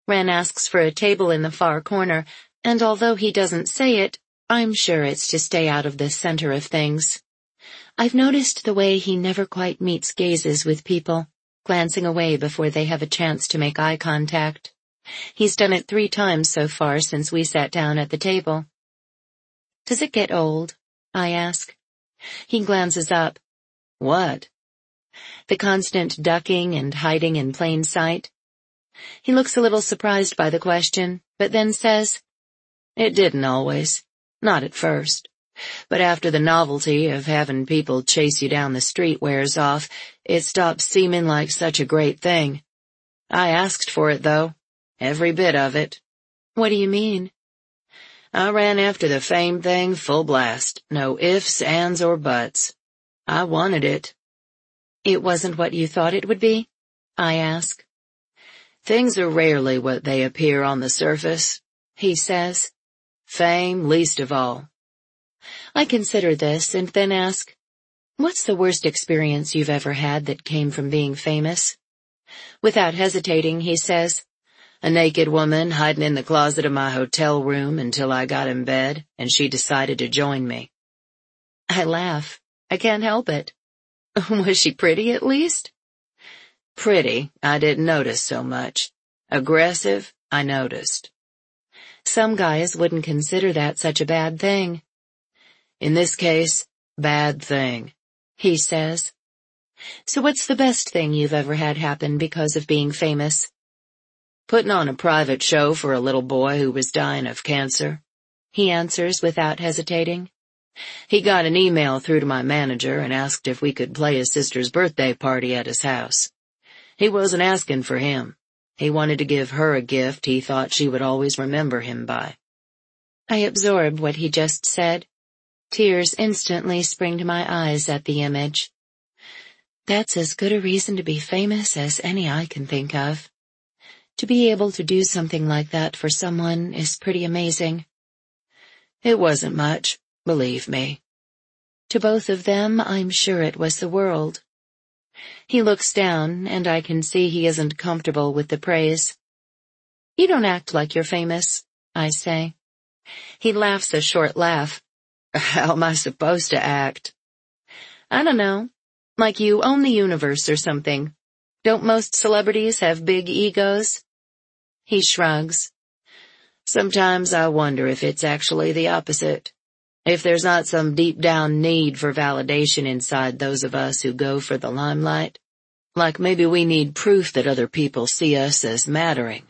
Ren asks for a table in the far corner, and although he doesn't say it, I'm sure it's to stay out of the center of things. I've noticed the way he never quite meets gazes with people, glancing away before they have a chance to make eye contact. He's done it 3 times so far since we sat down at the table. Does it get old? I ask. He glances up. What? The constant ducking and hiding in plain sight. He looks a little surprised by the question, but then says, It didn't always. Not at first. But after the novelty of having people chase you down the street wears off, it stops seeming like such a great thing. I asked for it, though. Every bit of it. What do you mean? I ran after the fame thing full blast. No ifs, ands, or buts. I wanted it. It wasn't what you thought it would be? I ask. Things are rarely what they appear on the surface, he says. Fame least of all. I consider this and then ask, what's the worst experience you've ever had that came from being famous? Without hesitating, he says, a naked woman hiding in the closet of my hotel room until I got in bed, and she decided to join me. I laugh. I can't help it. Was she pretty at least? Pretty, I didn't notice so much. Aggressive, I noticed. Some guys wouldn't consider that such a bad thing. In this case, bad thing, he says. So what's the best thing you've ever had happen because of being famous? Putting on a private show for a little boy who was dying of cancer, he answers without hesitating. He got an email through to my manager and asked if we could play his sister's birthday party at his house. He wasn't asking for him. He wanted to give her a gift he thought she would always remember him by. I absorb what he just said. Tears instantly spring to my eyes at the image. That's as good a reason to be famous as any I can think of. To be able to do something like that for someone is pretty amazing. It wasn't much, believe me. To both of them, I'm sure it was the world. He looks down, and I can see he isn't comfortable with the praise. You don't act like you're famous, I say. He laughs a short laugh. How am I supposed to act? I don't know. Like you own the universe or something. Don't most celebrities have big egos? He shrugs. Sometimes I wonder if it's actually the opposite. If there's not some deep-down need for validation inside those of us who go for the limelight. Like maybe we need proof that other people see us as mattering.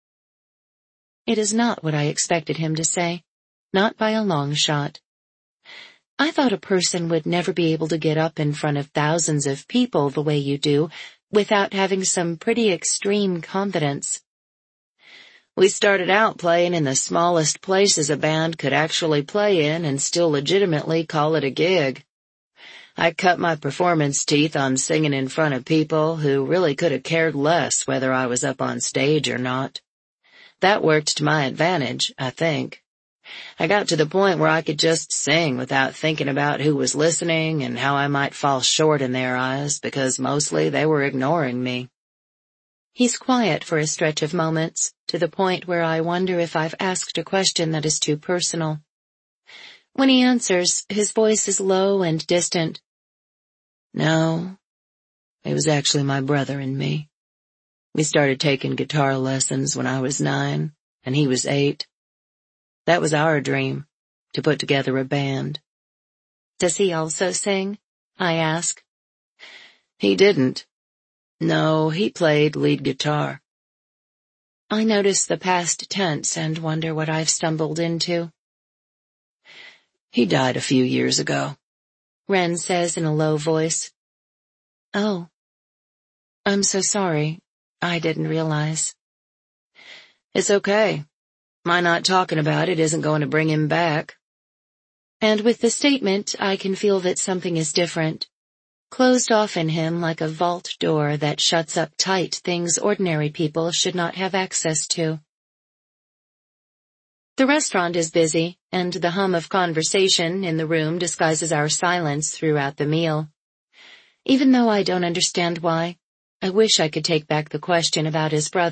It is not what I expected him to say. Not by a long shot. I thought a person would never be able to get up in front of thousands of people the way you do without having some pretty extreme confidence. We started out playing in the smallest places a band could actually play in and still legitimately call it a gig. I cut my performance teeth on singing in front of people who really could have cared less whether I was up on stage or not. That worked to my advantage, I think. I got to the point where I could just sing without thinking about who was listening and how I might fall short in their eyes because mostly they were ignoring me. He's quiet for a stretch of moments, to the point where I wonder if I've asked a question that is too personal. When he answers, his voice is low and distant. No, it was actually my brother and me. We started taking guitar lessons when I was 9, and he was 8. That was our dream, to put together a band. Does he also sing? I ask. He didn't. No, he played lead guitar. I notice the past tense and wonder what I've stumbled into. He died a few years ago, Ren says in a low voice. Oh. I'm so sorry. I didn't realize. It's okay. My not talking about it isn't going to bring him back. And with the statement, I can feel that something is different. Closed off in him like a vault door that shuts up tight things ordinary people should not have access to. The restaurant is busy, and the hum of conversation in the room disguises our silence throughout the meal. Even though I don't understand why, I wish I could take back the question about his brother.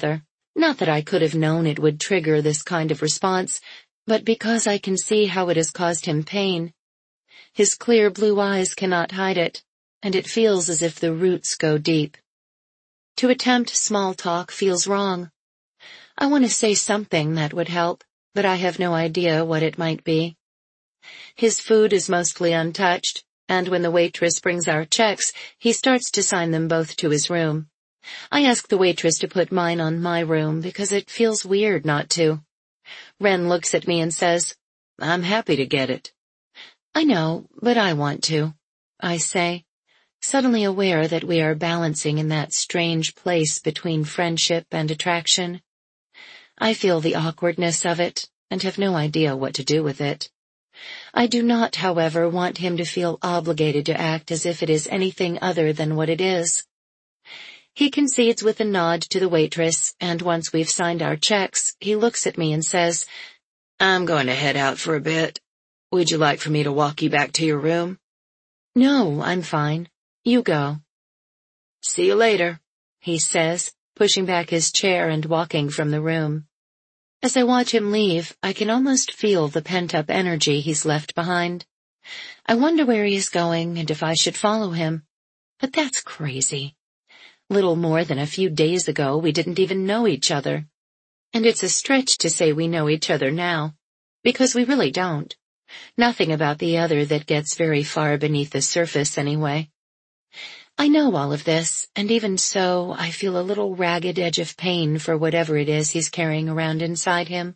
Not that I could have known it would trigger this kind of response, but because I can see how it has caused him pain. His clear blue eyes cannot hide it, and it feels as if the roots go deep. To attempt small talk feels wrong. I want to say something that would help, but I have no idea what it might be. His food is mostly untouched, and when the waitress brings our checks, he starts to sign them both to his room. I ask the waitress to put mine on my room because it feels weird not to. Ren looks at me and says, "I'm happy to get it." "I know, but I want to," I say, suddenly aware that we are balancing in that strange place between friendship and attraction. I feel the awkwardness of it and have no idea what to do with it. I do not, however, want him to feel obligated to act as if it is anything other than what it is. He concedes with a nod to the waitress, and once we've signed our checks, he looks at me and says, "I'm going to head out for a bit. Would you like for me to walk you back to your room?" "No, I'm fine. You go." "See you later," he says, pushing back his chair and walking from the room. As I watch him leave, I can almost feel the pent-up energy he's left behind. I wonder where he is going and if I should follow him. But that's crazy. Little more than a few days ago, we didn't even know each other. And it's a stretch to say we know each other now, because we really don't. Nothing about the other that gets very far beneath the surface anyway. I know all of this, and even so, I feel a little ragged edge of pain for whatever it is he's carrying around inside him.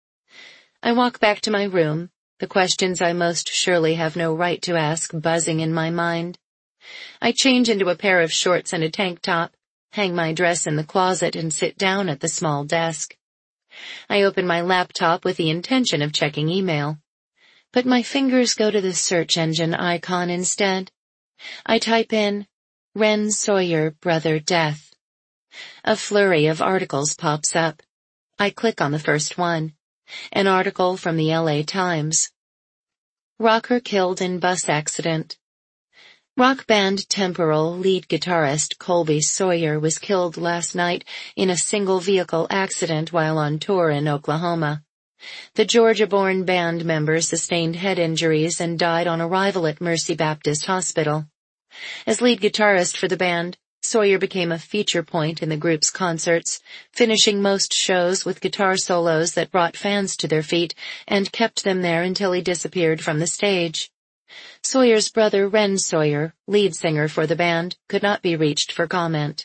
I walk back to my room, the questions I most surely have no right to ask buzzing in my mind. I change into a pair of shorts and a tank top, hang my dress in the closet, and sit down at the small desk. I open my laptop with the intention of checking email. But my fingers go to the search engine icon instead. I type in, "Ren Sawyer, brother death." A flurry of articles pops up. I click on the first one. An article from the LA Times. Rocker killed in bus accident. Rock band Temporal lead guitarist Colby Sawyer was killed last night in a single-vehicle accident while on tour in Oklahoma. The Georgia-born band member sustained head injuries and died on arrival at Mercy Baptist Hospital. As lead guitarist for the band, Sawyer became a feature point in the group's concerts, finishing most shows with guitar solos that brought fans to their feet and kept them there until he disappeared from the stage. Sawyer's brother Ren Sawyer, lead singer for the band, could not be reached for comment.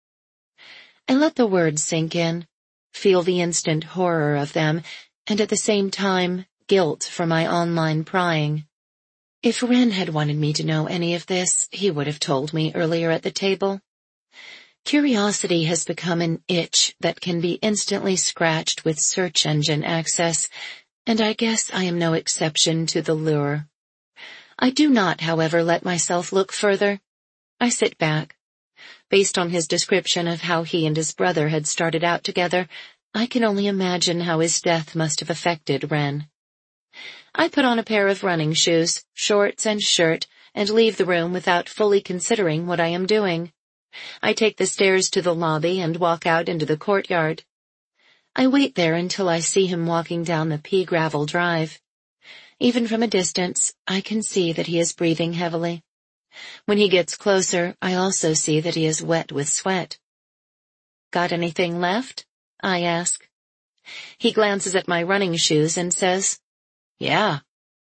I let the words sink in, feel the instant horror of them, and at the same time, guilt for my online prying. If Ren had wanted me to know any of this, he would have told me earlier at the table. Curiosity has become an itch that can be instantly scratched with search engine access, and I guess I am no exception to the lure. I do not, however, let myself look further. I sit back. Based on his description of how he and his brother had started out together, I can only imagine how his death must have affected Ren. I put on a pair of running shoes, shorts and shirt, and leave the room without fully considering what I am doing. I take the stairs to the lobby and walk out into the courtyard. I wait there until I see him walking down the pea gravel drive. Even from a distance, I can see that he is breathing heavily. When he gets closer, I also see that he is wet with sweat. "Got anything left?" I ask. He glances at my running shoes and says, "Yeah."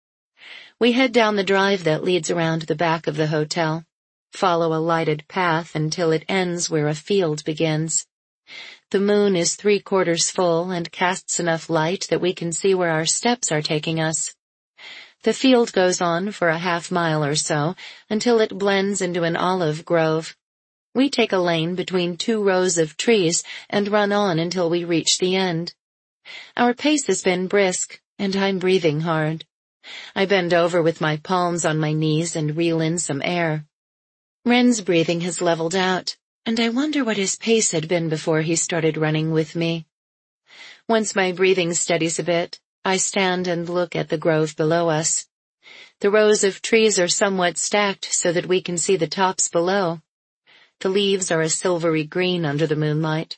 We head down the drive that leads around the back of the hotel, follow a lighted path until it ends where a field begins. The moon is 3/4 full and casts enough light that we can see where our steps are taking us. The field goes on for a half-mile or so until it blends into an olive grove. We take a lane between 2 rows of trees and run on until we reach the end. Our pace has been brisk, and I'm breathing hard. I bend over with my palms on my knees and reel in some air. Ren's breathing has leveled out, and I wonder what his pace had been before he started running with me. Once my breathing steadies a bit, I stand and look at the grove below us. The rows of trees are somewhat stacked so that we can see the tops below. The leaves are a silvery green under the moonlight.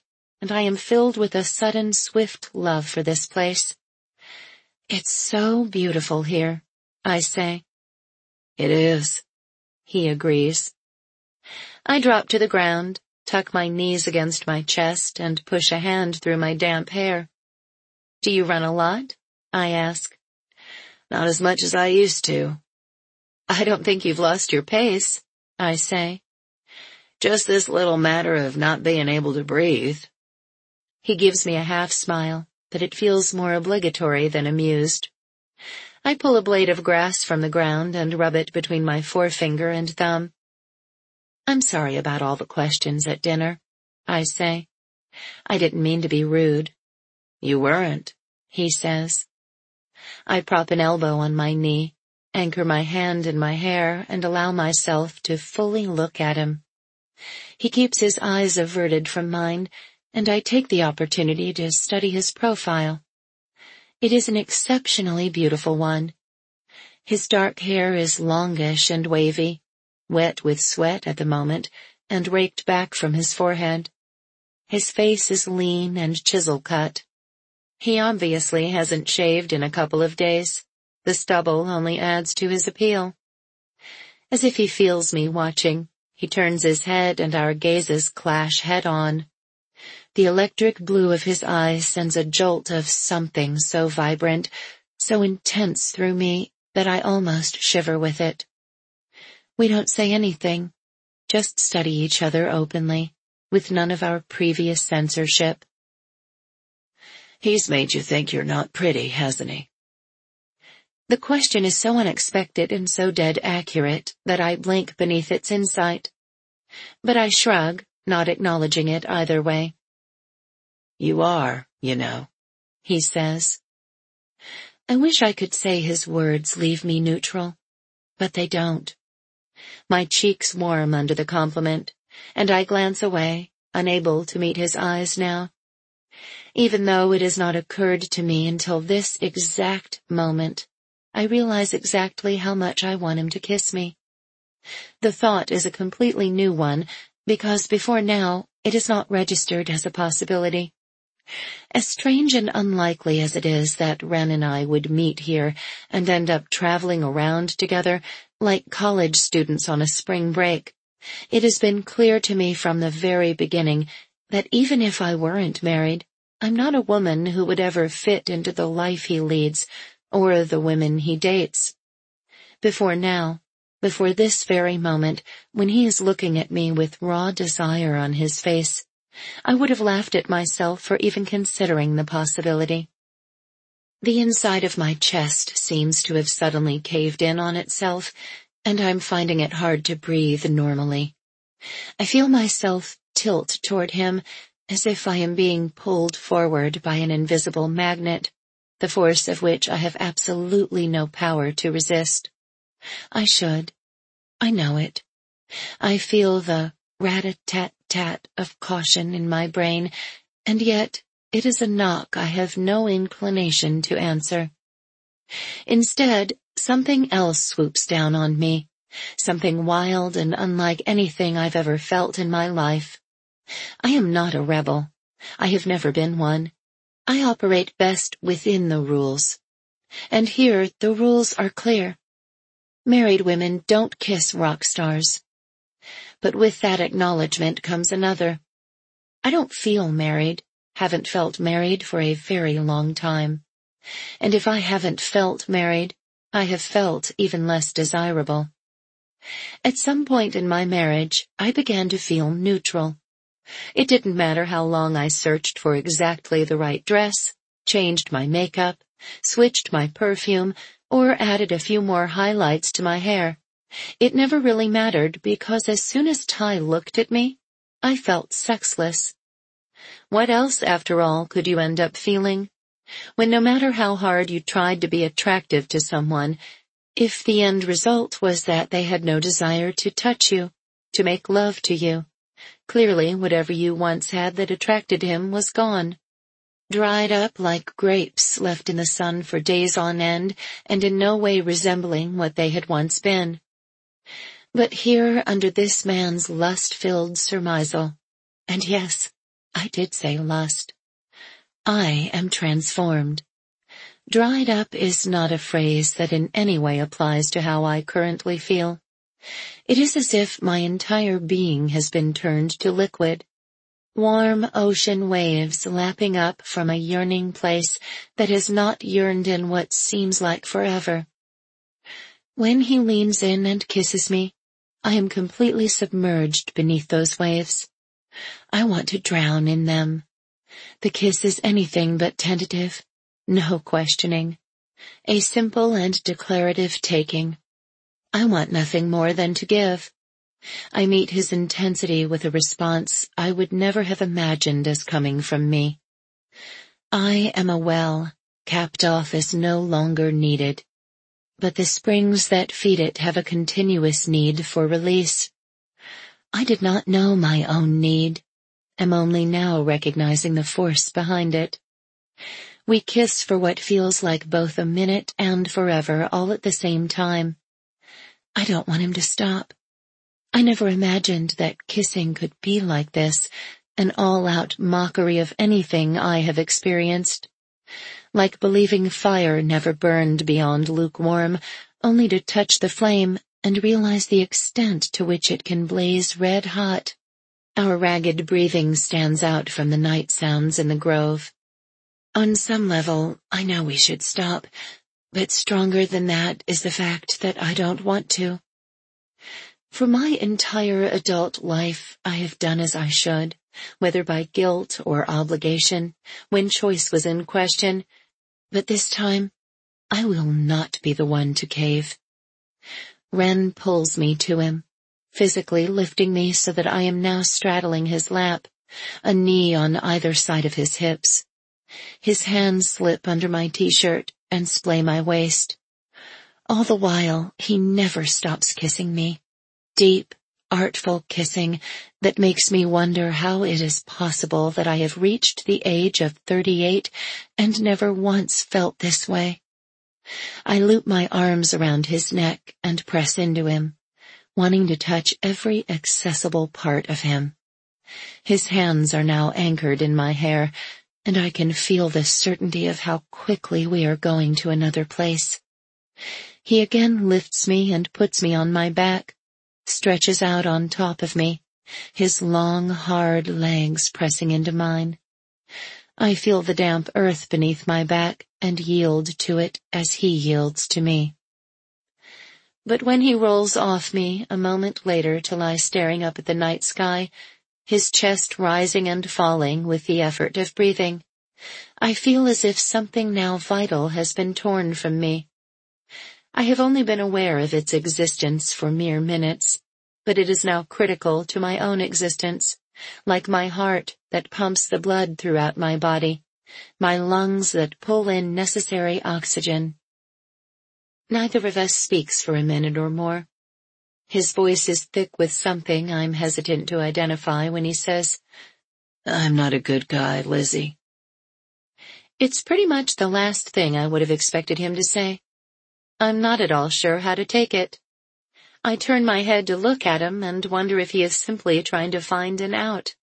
and I am filled with a sudden, swift love for this place. "It's so beautiful here," I say. "It is," he agrees. I drop to the ground, tuck my knees against my chest, and push a hand through my damp hair. "Do you run a lot?" I ask. "Not as much as I used to." "I don't think you've lost your pace," I say. "Just this little matter of not being able to breathe." He gives me a half smile, but it feels more obligatory than amused. I pull a blade of grass from the ground and rub it between my forefinger and thumb. "I'm sorry about all the questions at dinner," I say. "I didn't mean to be rude." "You weren't," he says. I prop an elbow on my knee, anchor my hand in my hair, and allow myself to fully look at him. He keeps his eyes averted from mine, and I take the opportunity to study his profile. It is an exceptionally beautiful one. His dark hair is longish and wavy, wet with sweat at the moment, and raked back from his forehead. His face is lean and chisel-cut. He obviously hasn't shaved in a couple of days. The stubble only adds to his appeal. As if he feels me watching, he turns his head and our gazes clash head-on. The electric blue of his eyes sends a jolt of something so vibrant, so intense through me, that I almost shiver with it. We don't say anything, just study each other openly, with none of our previous censorship. "He's made you think you're not pretty, hasn't he?" The question is so unexpected and so dead accurate that I blink beneath its insight. But I shrug, not acknowledging it either way. "You are, you know," he says. I wish I could say his words leave me neutral, but they don't. My cheeks warm under the compliment, and I glance away, unable to meet his eyes now. Even though it has not occurred to me until this exact moment, I realize exactly how much I want him to kiss me. The thought is a completely new one, because before now it has not registered as a possibility. As strange and unlikely as it is that Ren and I would meet here and end up traveling around together like college students on a spring break, it has been clear to me from the very beginning that even if I weren't married, I'm not a woman who would ever fit into the life he leads or the women he dates. Before now, before this very moment, when he is looking at me with raw desire on his face, I would have laughed at myself for even considering the possibility. The inside of my chest seems to have suddenly caved in on itself, and I'm finding it hard to breathe normally. I feel myself tilt toward him as if I am being pulled forward by an invisible magnet, the force of which I have absolutely no power to resist. I should. I know it. I feel the rat-a-tat-tat of caution in my brain, and yet it is a knock I have no inclination to answer. Instead, something else swoops down on me, something wild and unlike anything I've ever felt in my life. I am not a rebel. I have never been one. I operate best within the rules. And here the rules are clear. Married women don't kiss rock stars. But with that acknowledgement comes another. I don't feel married, haven't felt married for a very long time. And if I haven't felt married, I have felt even less desirable. At some point in my marriage, I began to feel neutral. It didn't matter how long I searched for exactly the right dress, changed my makeup, switched my perfume, or added a few more highlights to my hair. It never really mattered because as soon as Ty looked at me, I felt sexless. What else, after all, could you end up feeling? When no matter how hard you tried to be attractive to someone, if the end result was that they had no desire to touch you, to make love to you, clearly whatever you once had that attracted him was gone. Dried up like grapes left in the sun for days on end and in no way resembling what they had once been. But here under this man's lust-filled surmisal, and yes, I did say lust. I am transformed. Dried up is not a phrase that in any way applies to how I currently feel. It is as if my entire being has been turned to liquid. Warm ocean waves lapping up from a yearning place that has not yearned in what seems like forever. When he leans in and kisses me, I am completely submerged beneath those waves. I want to drown in them. The kiss is anything but tentative, no questioning. A simple and declarative taking. I want nothing more than to give. I meet his intensity with a response I would never have imagined as coming from me. I am a well, capped off as no longer needed. But the springs that feed it have a continuous need for release. I did not know my own need, am only now recognizing the force behind it. We kiss for what feels like both a minute and forever all at the same time. I don't want him to stop. I never imagined that kissing could be like this, an all-out mockery of anything I have experienced. Like believing fire never burned beyond lukewarm, only to touch the flame and realize the extent to which it can blaze red hot. Our ragged breathing stands out from the night sounds in the grove. On some level, I know we should stop, but stronger than that is the fact that I don't want to. For my entire adult life, I have done as I should, whether by guilt or obligation, when choice was in question, but this time, I will not be the one to cave. Ren pulls me to him, physically lifting me so that I am now straddling his lap, a knee on either side of his hips. His hands slip under my t-shirt and splay my waist. All the while, he never stops kissing me. Deep, artful kissing that makes me wonder how it is possible that I have reached the age of 38 and never once felt this way. I loop my arms around his neck and press into him, wanting to touch every accessible part of him. His hands are now anchored in my hair, and I can feel the certainty of how quickly we are going to another place. He again lifts me and puts me on my back, stretches out on top of me, his long, hard legs pressing into mine. I feel the damp earth beneath my back and yield to it as he yields to me. But when he rolls off me a moment later to lie staring up at the night sky, his chest rising and falling with the effort of breathing, I feel as if something now vital has been torn from me. I have only been aware of its existence for mere minutes, but it is now critical to my own existence, like my heart that pumps the blood throughout my body, my lungs that pull in necessary oxygen. Neither of us speaks for a minute or more. His voice is thick with something I'm hesitant to identify when he says, "I'm not a good guy, Lizzie." It's pretty much the last thing I would have expected him to say. I'm not at all sure how to take it. I turn my head to look at him and wonder if he is simply trying to find an out.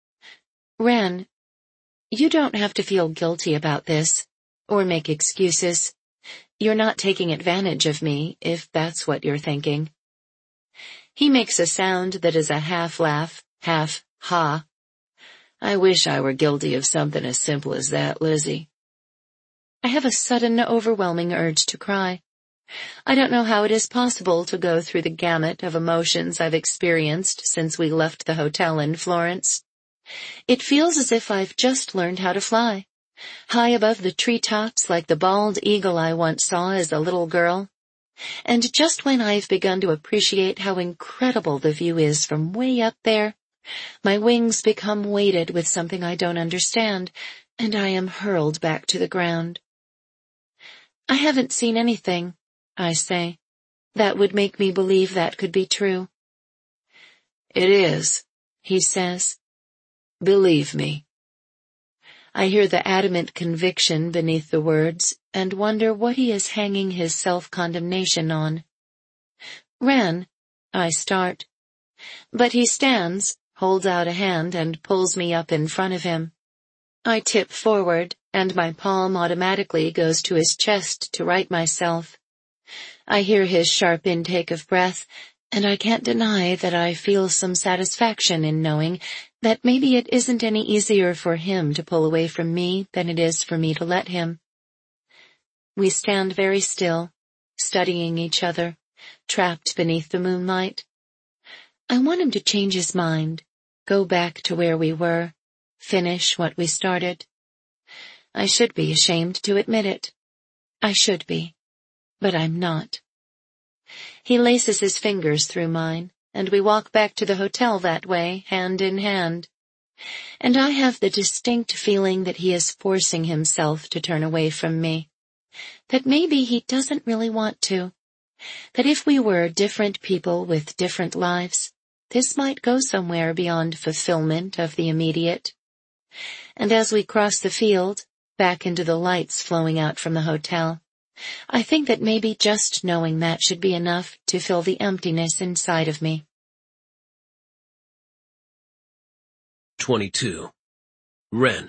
Ren, you don't have to feel guilty about this, or make excuses. You're not taking advantage of me, if that's what you're thinking. He makes a sound that is a half laugh, half ha. I wish I were guilty of something as simple as that, Lizzie. I have a sudden, overwhelming urge to cry. I don't know how it is possible to go through the gamut of emotions I've experienced since we left the hotel in Florence. It feels as if I've just learned how to fly, high above the treetops like the bald eagle I once saw as a little girl. And just when I've begun to appreciate how incredible the view is from way up there, my wings become weighted with something I don't understand, and I am hurled back to the ground. I haven't seen anything, I say, that would make me believe that could be true. It is, he says. Believe me. I hear the adamant conviction beneath the words and wonder what he is hanging his self-condemnation on. Ren, I start. But he stands, holds out a hand and pulls me up in front of him. I tip forward, and my palm automatically goes to his chest to right myself. I hear his sharp intake of breath, and I can't deny that I feel some satisfaction in knowing that maybe it isn't any easier for him to pull away from me than it is for me to let him. We stand very still, studying each other, trapped beneath the moonlight. I want him to change his mind, go back to where we were, finish what we started. I should be ashamed to admit it. I should be, but I'm not. He laces his fingers through mine, and we walk back to the hotel that way, hand in hand. And I have the distinct feeling that he is forcing himself to turn away from me, that maybe he doesn't really want to, that if we were different people with different lives, this might go somewhere beyond fulfillment of the immediate. And as we cross the field, back into the lights flowing out from the hotel, I think that maybe just knowing that should be enough to fill the emptiness inside of me. 22. Ren.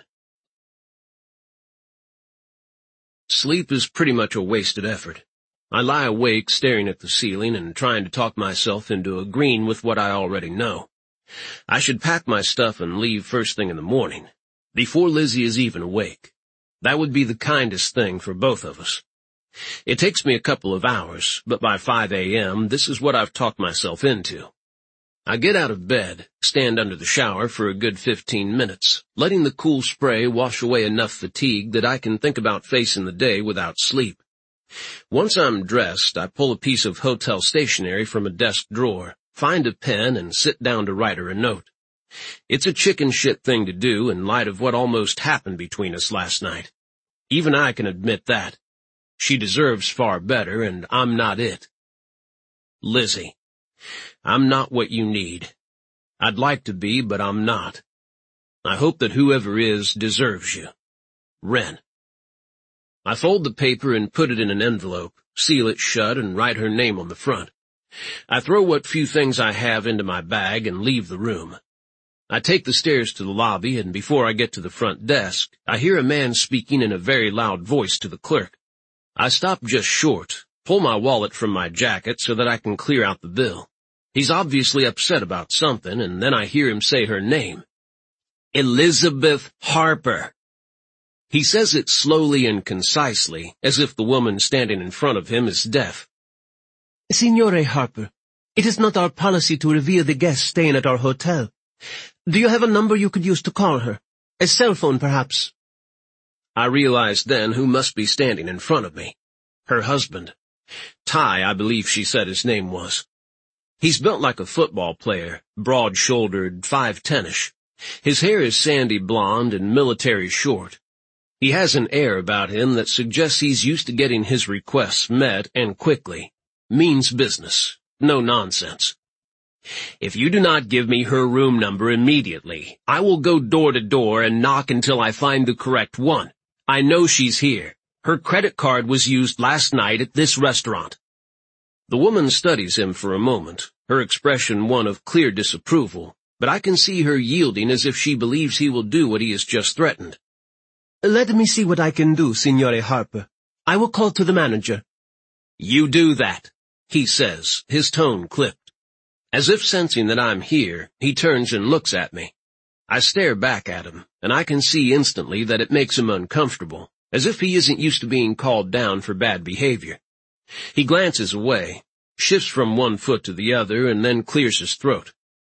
Sleep is pretty much a wasted effort. I lie awake staring at the ceiling and trying to talk myself into agreeing with what I already know. I should pack my stuff and leave first thing in the morning, before Lizzie is even awake. That would be the kindest thing for both of us. It takes me a couple of hours, but by 5 a.m., this is what I've talked myself into. I get out of bed, stand under the shower for a good 15 minutes, letting the cool spray wash away enough fatigue that I can think about facing the day without sleep. Once I'm dressed, I pull a piece of hotel stationery from a desk drawer, find a pen, and sit down to write her a note. It's a chicken shit thing to do in light of what almost happened between us last night. Even I can admit that. She deserves far better, and I'm not it. Lizzie, I'm not what you need. I'd like to be, but I'm not. I hope that whoever is deserves you. Ren. I fold the paper and put it in an envelope, seal it shut, and write her name on the front. I throw what few things I have into my bag and leave the room. I take the stairs to the lobby, and before I get to the front desk, I hear a man speaking in a very loud voice to the clerk. I stop just short, pull my wallet from my jacket so that I can clear out the bill. He's obviously upset about something, and then I hear him say her name. Elizabeth Harper. He says it slowly and concisely, as if the woman standing in front of him is deaf. Signore Harper, it is not our policy to reveal the guests staying at our hotel. Do you have a number you could use to call her? A cell phone, perhaps? I realized then who must be standing in front of me. Her husband. Ty, I believe she said his name was. He's built like a football player, broad-shouldered, 5'10-ish. His hair is sandy blonde and military short. He has an air about him that suggests he's used to getting his requests met and quickly. Means business. No nonsense. If you do not give me her room number immediately, I will go door to door and knock until I find the correct one. I know she's here. Her credit card was used last night at this restaurant. The woman studies him for a moment, her expression one of clear disapproval, but I can see her yielding as if she believes he will do what he has just threatened. Let me see what I can do, Signore Harper. I will call to the manager. You do that, he says, his tone clipped. As if sensing that I'm here, he turns and looks at me. I stare back at him, and I can see instantly that it makes him uncomfortable, as if he isn't used to being called down for bad behavior. He glances away, shifts from one foot to the other, and then clears his throat.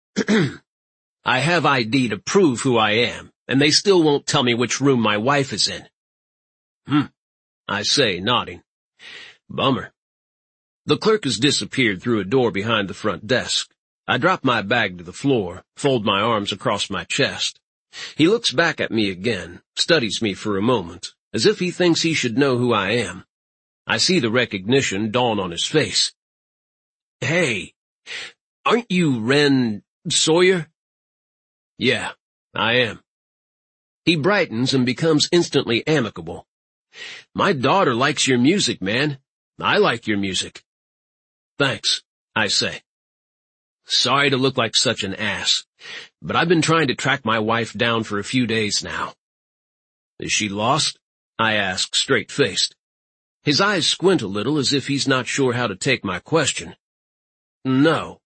I have ID to prove who I am, and they still won't tell me which room my wife is in. I say, nodding. Bummer. The clerk has disappeared through a door behind the front desk. I drop my bag to the floor, fold my arms across my chest. He looks back at me again, studies me for a moment, as if he thinks he should know who I am. I see the recognition dawn on his face. Hey, aren't you Ren Sawyer? Yeah, I am. He brightens and becomes instantly amicable. My daughter likes your music, man. I like your music. Thanks, I say. Sorry to look like such an ass. but I've been trying to track my wife down for a few days now." "Is she lost?" I ask, straight-faced. His eyes squint a little as if he's not sure how to take my question. "No,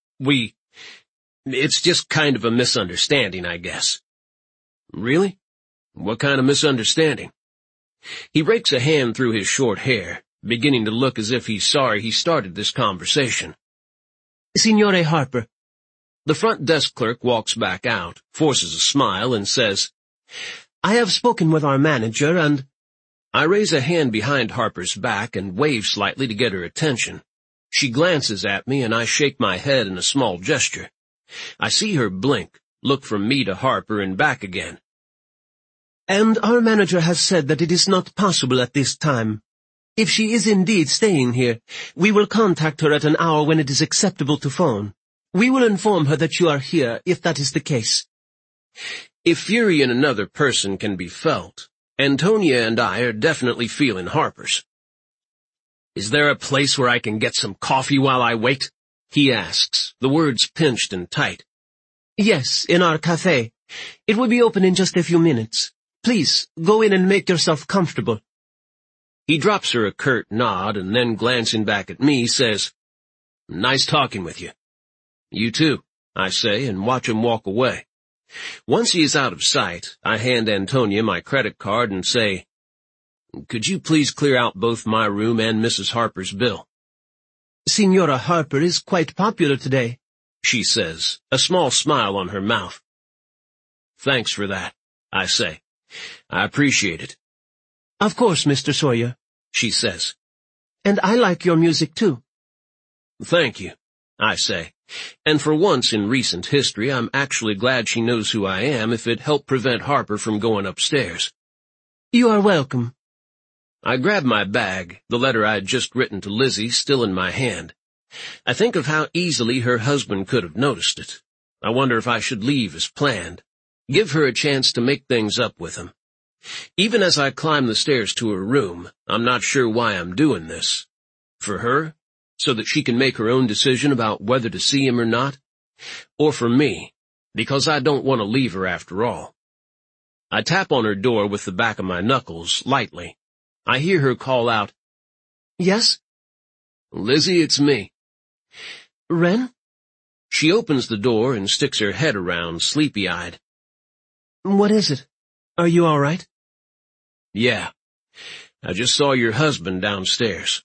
it's just kind of a misunderstanding, I guess." "Really? What kind of misunderstanding?" He rakes a hand through his short hair, beginning to look as if he's sorry he started this conversation. Signore Harper. The front desk clerk walks back out, forces a smile, and says, "I have spoken with our manager and—" I raise a hand behind Harper's back and wave slightly to get her attention. She glances at me and I shake my head in a small gesture. I see her blink, look from me to Harper and back again. "And our manager has said that it is not possible at this time. If she is indeed staying here, we will contact her at an hour when it is acceptable to phone. We will inform her that you are here, if that is the case." If fury in another person can be felt, Antonia and I are definitely feeling Harper's. "Is there a place where I can get some coffee while I wait?" he asks, the words pinched and tight. "Yes, in our cafe. It will be open in just a few minutes. Please, go in and make yourself comfortable." He drops her a curt nod and then, glancing back at me, says, "Nice talking with you." "You too," I say, and watch him walk away. Once he is out of sight, I hand Antonia my credit card and say, "Could you please clear out both my room and Mrs. Harper's bill?" "Signora Harper is quite popular today," she says, a small smile on her mouth. "Thanks for that," I say. "I appreciate it." "Of course, Mr. Sawyer," she says. "And I like your music too." "Thank you," I say, and for once in recent history I'm actually glad she knows who I am if it helped prevent Harper from going upstairs. "You are welcome." I grab my bag, the letter I had just written to Lizzie still in my hand. I think of how easily her husband could have noticed it. I wonder if I should leave as planned, give her a chance to make things up with him. Even as I climb the stairs to her room, I'm not sure why I'm doing this. For her, so that she can make her own decision about whether to see him or not, or for me, because I don't want to leave her after all. I tap on her door with the back of my knuckles, lightly. I hear her call out, "Yes?" "Lizzie, it's me." "Wren?" She opens the door and sticks her head around, sleepy-eyed. "What is it? Are you all right?" "Yeah. I just saw your husband downstairs."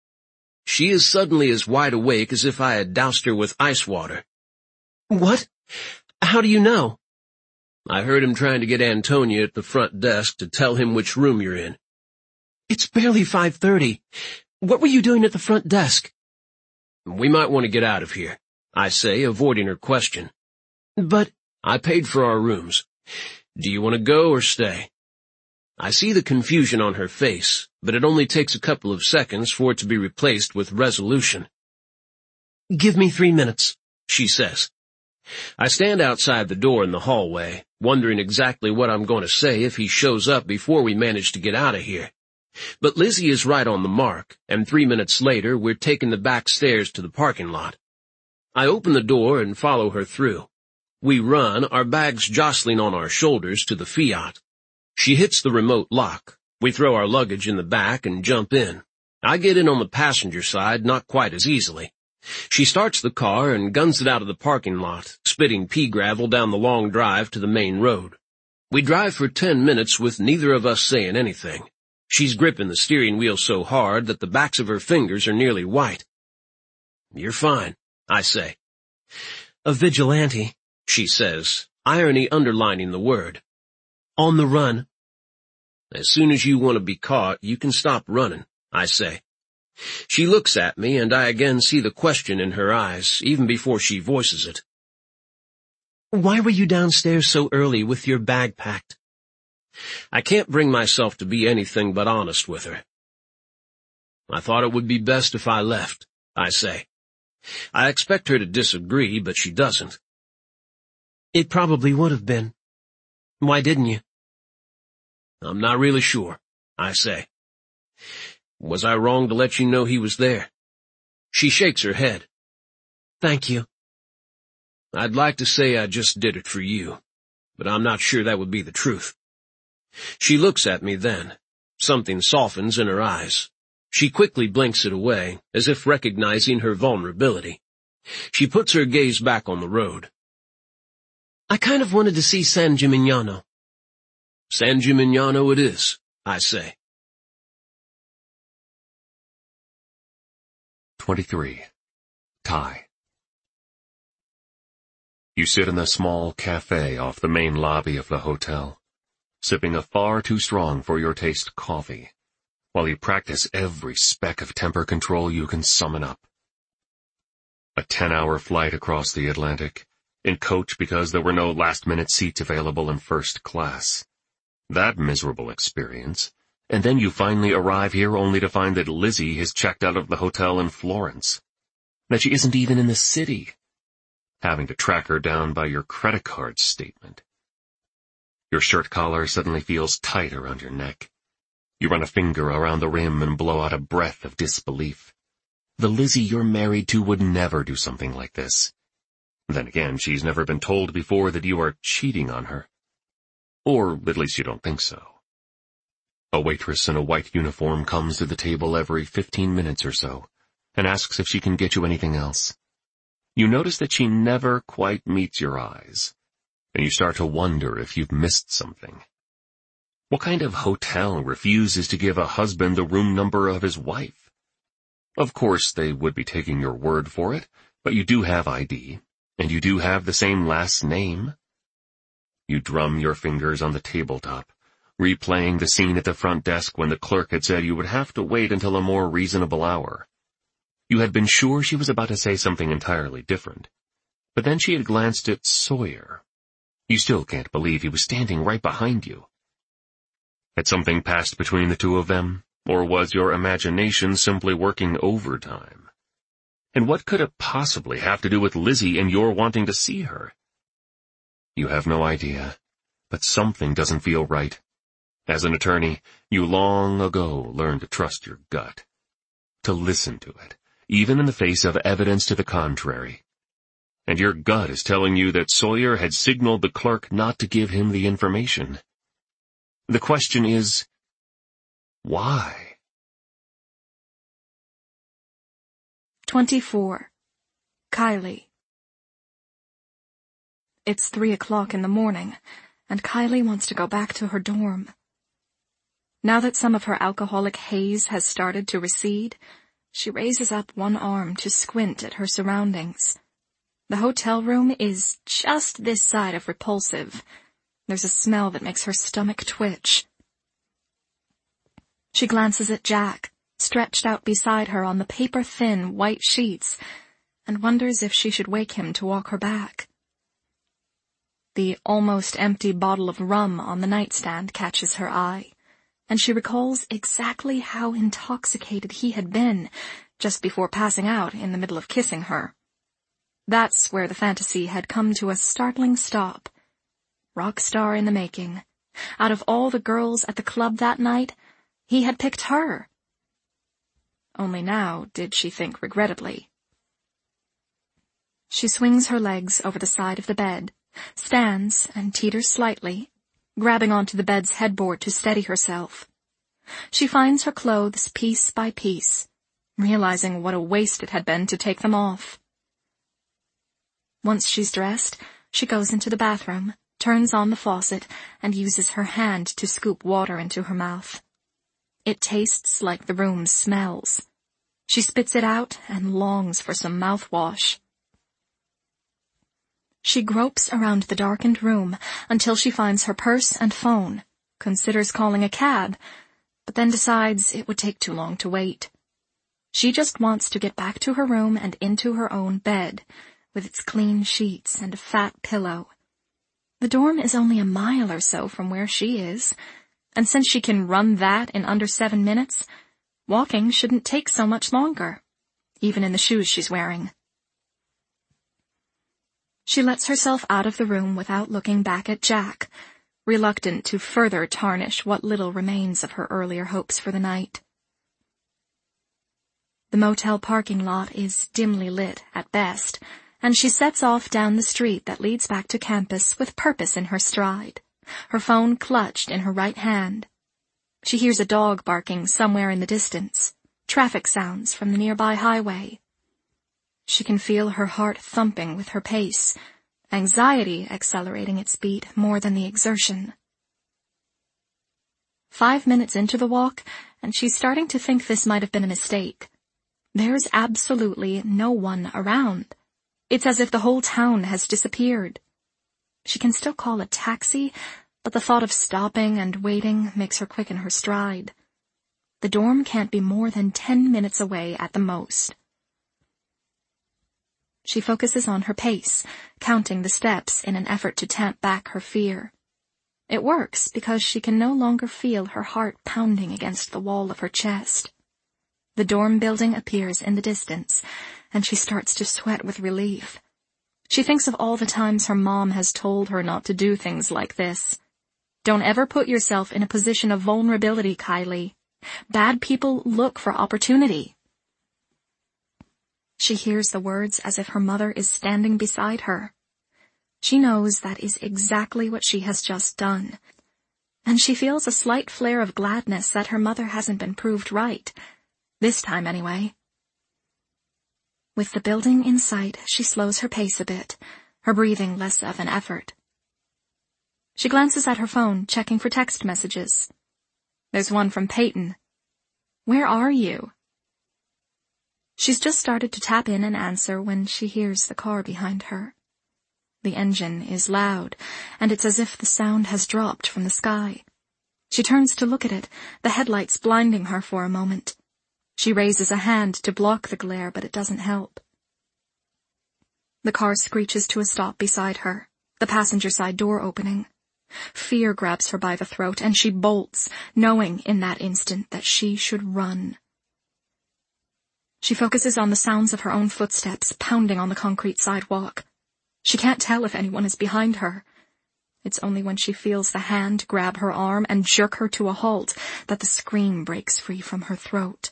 She is suddenly as wide awake as if I had doused her with ice water. "What? How do you know?" "I heard him trying to get Antonia at the front desk to tell him which room you're in." "It's barely 5:30. What were you doing at the front desk?" "We might want to get out of here," I say, avoiding her question. "But—" "I paid for our rooms. Do you want to go or stay?" I see the confusion on her face, but it only takes a couple of seconds for it to be replaced with resolution. "Give me 3 minutes," she says. I stand outside the door in the hallway, wondering exactly what I'm going to say if he shows up before we manage to get out of here. But Lizzie is right on the mark, and 3 minutes later we're taking the back stairs to the parking lot. I open the door and follow her through. We run, our bags jostling on our shoulders, to the Fiat. She hits the remote lock. We throw our luggage in the back and jump in. I get in on the passenger side not quite as easily. She starts the car and guns it out of the parking lot, spitting pea gravel down the long drive to the main road. We drive for 10 minutes with neither of us saying anything. She's gripping the steering wheel so hard that the backs of her fingers are nearly white. "You're fine," I say. "A vigilante," she says, irony underlining the word. "On the run." "As soon as you want to be caught, you can stop running," I say. She looks at me, and I again see the question in her eyes, even before she voices it. "Why were you downstairs so early with your bag packed?" I can't bring myself to be anything but honest with her. "I thought it would be best if I left," I say. I expect her to disagree, but she doesn't. "It probably would have been. Why didn't you?" "I'm not really sure," I say. "Was I wrong to let you know he was there?" She shakes her head. "Thank you." I'd like to say I just did it for you, but I'm not sure that would be the truth. She looks at me then. Something softens in her eyes. She quickly blinks it away, as if recognizing her vulnerability. She puts her gaze back on the road. I kind of wanted to see San Gimignano. San Gimignano it is, I say. 23. Ty. You sit in the small cafe off the main lobby of the hotel, sipping a far too strong for your taste coffee, while you practice every speck of temper control you can summon up. A 10-hour flight across the Atlantic, in coach because there were no last-minute seats available in first class. That miserable experience, and then you finally arrive here only to find that Lizzie has checked out of the hotel in Florence, that she isn't even in the city, having to track her down by your credit card statement. Your shirt collar suddenly feels tight around your neck. You run a finger around the rim and blow out a breath of disbelief. The Lizzie you're married to would never do something like this. Then again, she's never been told before that you are cheating on her. Or at least you don't think so. A waitress in a white uniform comes to the table every 15 minutes or so, and asks if she can get you anything else. You notice that she never quite meets your eyes, and you start to wonder if you've missed something. What kind of hotel refuses to give a husband the room number of his wife? Of course, they would be taking your word for it, but you do have ID, and you do have the same last name. You drum your fingers on the tabletop, replaying the scene at the front desk when the clerk had said you would have to wait until a more reasonable hour. You had been sure she was about to say something entirely different, but then she had glanced at Sawyer. You still can't believe he was standing right behind you. Had something passed between the two of them, or was your imagination simply working overtime? And what could it possibly have to do with Lizzie and your wanting to see her? You have no idea, but something doesn't feel right. As an attorney, you long ago learned to trust your gut, to listen to it, even in the face of evidence to the contrary. And your gut is telling you that Sawyer had signaled the clerk not to give him the information. The question is, why? 24. Kylie. It's 3 o'clock in the morning, and Kylie wants to go back to her dorm. Now that some of her alcoholic haze has started to recede, she raises up one arm to squint at her surroundings. The hotel room is just this side of repulsive. There's a smell that makes her stomach twitch. She glances at Jack, stretched out beside her on the paper-thin white sheets, and wonders if she should wake him to walk her back. The almost empty bottle of rum on the nightstand catches her eye, and she recalls exactly how intoxicated he had been just before passing out in the middle of kissing her. That's where the fantasy had come to a startling stop. Rock star in the making. Out of all the girls at the club that night, he had picked her. Only now did she think regrettably. She swings her legs over the side of the bed, stands and teeters slightly, grabbing onto the bed's headboard to steady herself. She finds her clothes piece by piece, realizing what a waste it had been to take them off. Once she's dressed, she goes into the bathroom, turns on the faucet, and uses her hand to scoop water into her mouth. It tastes like the room smells. She spits it out and longs for some mouthwash. She gropes around the darkened room until she finds her purse and phone, considers calling a cab, but then decides it would take too long to wait. She just wants to get back to her room and into her own bed, with its clean sheets and a fat pillow. The dorm is only a mile or so from where she is, and since she can run that in under 7 minutes, walking shouldn't take so much longer, even in the shoes she's wearing. She lets herself out of the room without looking back at Jack, reluctant to further tarnish what little remains of her earlier hopes for the night. The motel parking lot is dimly lit at best, and she sets off down the street that leads back to campus with purpose in her stride, her phone clutched in her right hand. She hears a dog barking somewhere in the distance, traffic sounds from the nearby highway. She can feel her heart thumping with her pace, anxiety accelerating its beat more than the exertion. 5 minutes into the walk, and she's starting to think this might have been a mistake. There's absolutely no one around. It's as if the whole town has disappeared. She can still call a taxi, but the thought of stopping and waiting makes her quicken her stride. The dorm can't be more than 10 minutes away at the most. She focuses on her pace, counting the steps in an effort to tamp back her fear. It works because she can no longer feel her heart pounding against the wall of her chest. The dorm building appears in the distance, and she starts to sweat with relief. She thinks of all the times her mom has told her not to do things like this. Don't ever put yourself in a position of vulnerability, Kylie. Bad people look for opportunity. She hears the words as if her mother is standing beside her. She knows that is exactly what she has just done, and she feels a slight flare of gladness that her mother hasn't been proved right, this time anyway. With the building in sight, she slows her pace a bit, her breathing less of an effort. She glances at her phone, checking for text messages. There's one from Peyton. "Where are you?" She's just started to tap in and answer when she hears the car behind her. The engine is loud, and it's as if the sound has dropped from the sky. She turns to look at it, the headlights blinding her for a moment. She raises a hand to block the glare, but it doesn't help. The car screeches to a stop beside her, the passenger side door opening. Fear grabs her by the throat, and she bolts, knowing in that instant that she should run. She focuses on the sounds of her own footsteps pounding on the concrete sidewalk. She can't tell if anyone is behind her. It's only when she feels the hand grab her arm and jerk her to a halt that the scream breaks free from her throat.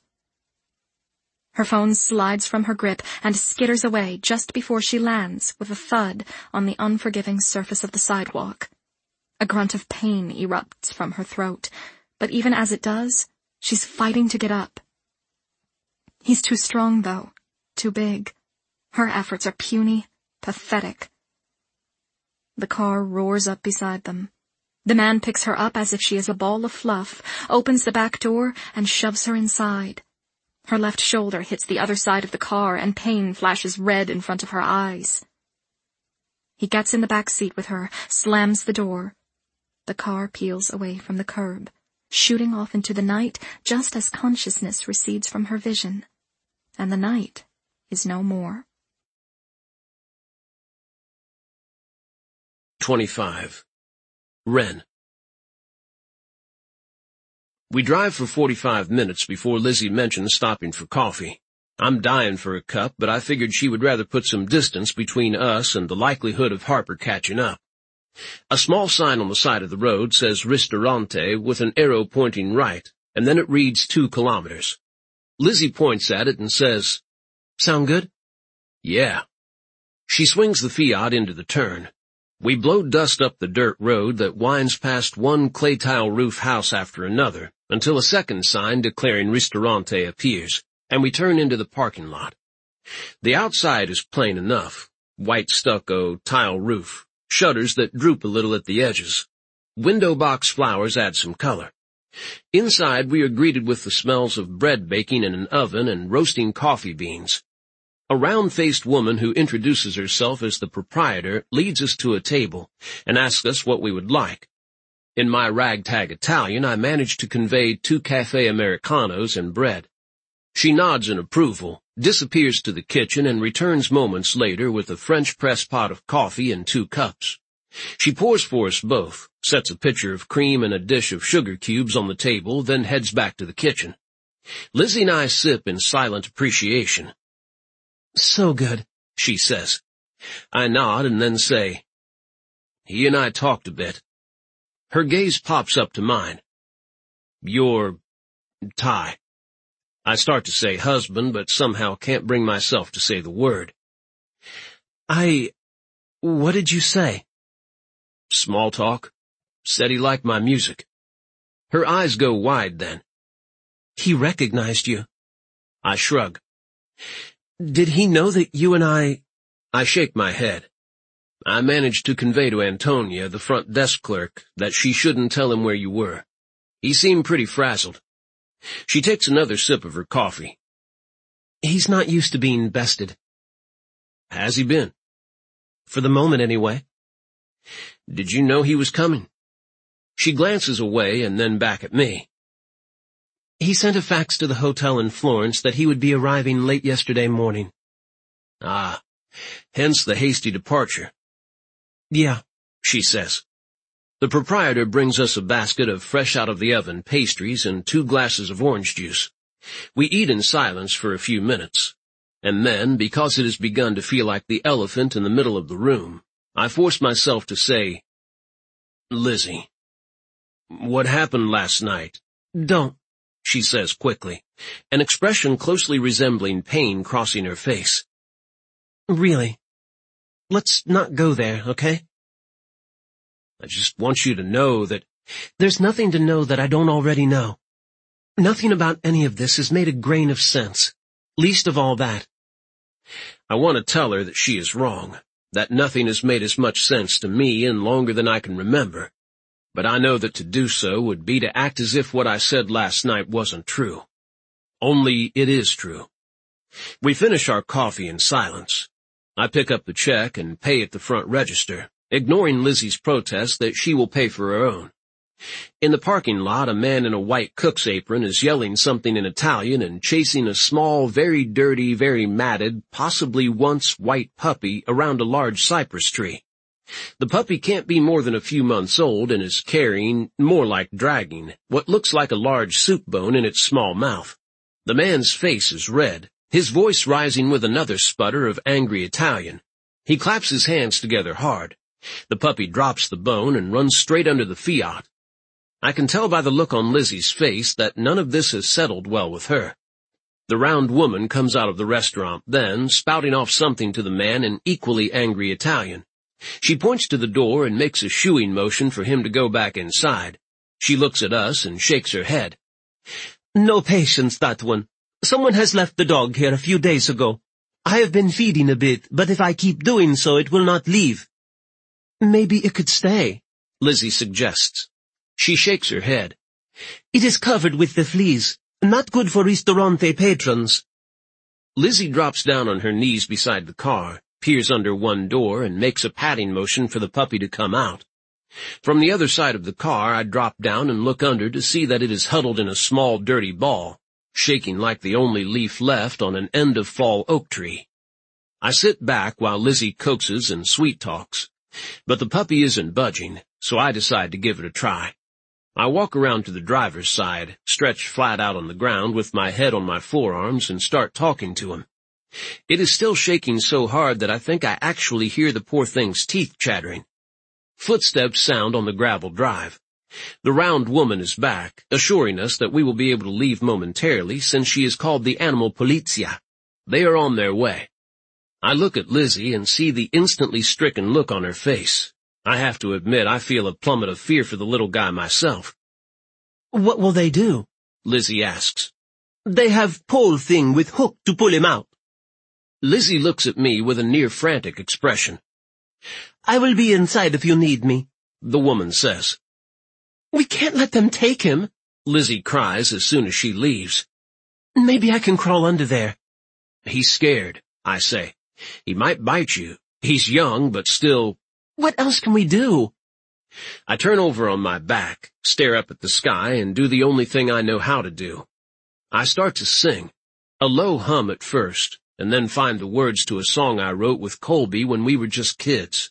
Her phone slides from her grip and skitters away just before she lands with a thud on the unforgiving surface of the sidewalk. A grunt of pain erupts from her throat, but even as it does, she's fighting to get up. He's too strong, though, too big. Her efforts are puny, pathetic. The car roars up beside them. The man picks her up as if she is a ball of fluff, opens the back door, and shoves her inside. Her left shoulder hits the other side of the car, and pain flashes red in front of her eyes. He gets in the back seat with her, slams the door. The car peels away from the curb, shooting off into the night just as consciousness recedes from her vision. And the night is no more. 25. Wren. We drive for 45 minutes before Lizzie mentions stopping for coffee. I'm dying for a cup, but I figured she would rather put some distance between us and the likelihood of Harper catching up. A small sign on the side of the road says Ristorante with an arrow pointing right, and then it reads 2 kilometers. Lizzie points at it and says, "Sound good?" "Yeah." She swings the Fiat into the turn. We blow dust up the dirt road that winds past one clay tile roof house after another until a second sign declaring Ristorante appears, and we turn into the parking lot. The outside is plain enough. White stucco, tile roof, shutters that droop a little at the edges. Window box flowers add some color. Inside we are greeted with the smells of bread baking in an oven and roasting coffee beans. A round-faced woman who introduces herself as the proprietor leads us to a table and asks us what we would like. In my ragtag Italian, I manage to convey 2 Café Americanos and bread. She nods in approval, disappears to the kitchen, and returns moments later with a French press pot of coffee and 2 cups. She pours for us both, sets a pitcher of cream and a dish of sugar cubes on the table, then heads back to the kitchen. Lizzie and I sip in silent appreciation. "So good," she says. I nod and then say, "He and I talked a bit." Her gaze pops up to mine. "You're Ty." I start to say husband, but somehow can't bring myself to say the word. What did you say? Small talk. Said he liked my music. Her eyes go wide then. He recognized you. I shrug. Did he know that you and I shake my head. I managed to convey to Antonia, the front desk clerk, that she shouldn't tell him where you were. He seemed pretty frazzled. She takes another sip of her coffee. He's not used to being bested. Has he been? For the moment, anyway. Did you know he was coming? She glances away and then back at me. He sent a fax to the hotel in Florence that he would be arriving late yesterday morning. Ah, hence the hasty departure. Yeah, she says. The proprietor brings us a basket of fresh-out-of-the-oven pastries and 2 glasses of orange juice. We eat in silence for a few minutes, and then, because it has begun to feel like the elephant in the middle of the room, I force myself to say, Lizzie, what happened last night? Don't, she says quickly, an expression closely resembling pain crossing her face. Really? Let's not go there, okay? I just want you to know that there's nothing to know that I don't already know. Nothing about any of this has made a grain of sense, least of all that. I want to tell her that she is wrong, that nothing has made as much sense to me in longer than I can remember, but I know that to do so would be to act as if what I said last night wasn't true. Only it is true. We finish our coffee in silence. I pick up the check and pay at the front register, ignoring Lizzie's protest that she will pay for her own. In the parking lot, a man in a white cook's apron is yelling something in Italian and chasing a small, very dirty, very matted, possibly once white puppy around a large cypress tree. The puppy can't be more than a few months old and is carrying, more like dragging, what looks like a large soup bone in its small mouth. The man's face is red, his voice rising with another sputter of angry Italian. He claps his hands together hard. The puppy drops the bone and runs straight under the Fiat. I can tell by the look on Lizzie's face that none of this has settled well with her. The round woman comes out of the restaurant then, spouting off something to the man in equally angry Italian. She points to the door and makes a shooing motion for him to go back inside. She looks at us and shakes her head. No patience, that one. Someone has left the dog here a few days ago. I have been feeding a bit, but if I keep doing so, it will not leave. Maybe it could stay, Lizzie suggests. She shakes her head. It is covered with the fleas. Not good for ristorante patrons. Lizzie drops down on her knees beside the car, peers under one door, and makes a patting motion for the puppy to come out. From the other side of the car, I drop down and look under to see that it is huddled in a small dirty ball, shaking like the only leaf left on an end-of-fall oak tree. I sit back while Lizzie coaxes and sweet-talks, but the puppy isn't budging, so I decide to give it a try. I walk around to the driver's side, stretch flat out on the ground with my head on my forearms, and start talking to him. It is still shaking so hard that I think I actually hear the poor thing's teeth chattering. Footsteps sound on the gravel drive. The round woman is back, assuring us that we will be able to leave momentarily since she is called the animal polizia. They are on their way. I look at Lizzie and see the instantly stricken look on her face. I have to admit I feel a plummet of fear for the little guy myself. What will they do? Lizzie asks. They have pole thing with hook to pull him out. Lizzie looks at me with a near-frantic expression. I will be inside if you need me, the woman says. We can't let them take him, Lizzie cries as soon as she leaves. Maybe I can crawl under there. He's scared, I say. He might bite you. He's young, but still... What else can we do? I turn over on my back, stare up at the sky, and do the only thing I know how to do. I start to sing, a low hum at first, and then find the words to a song I wrote with Colby when we were just kids.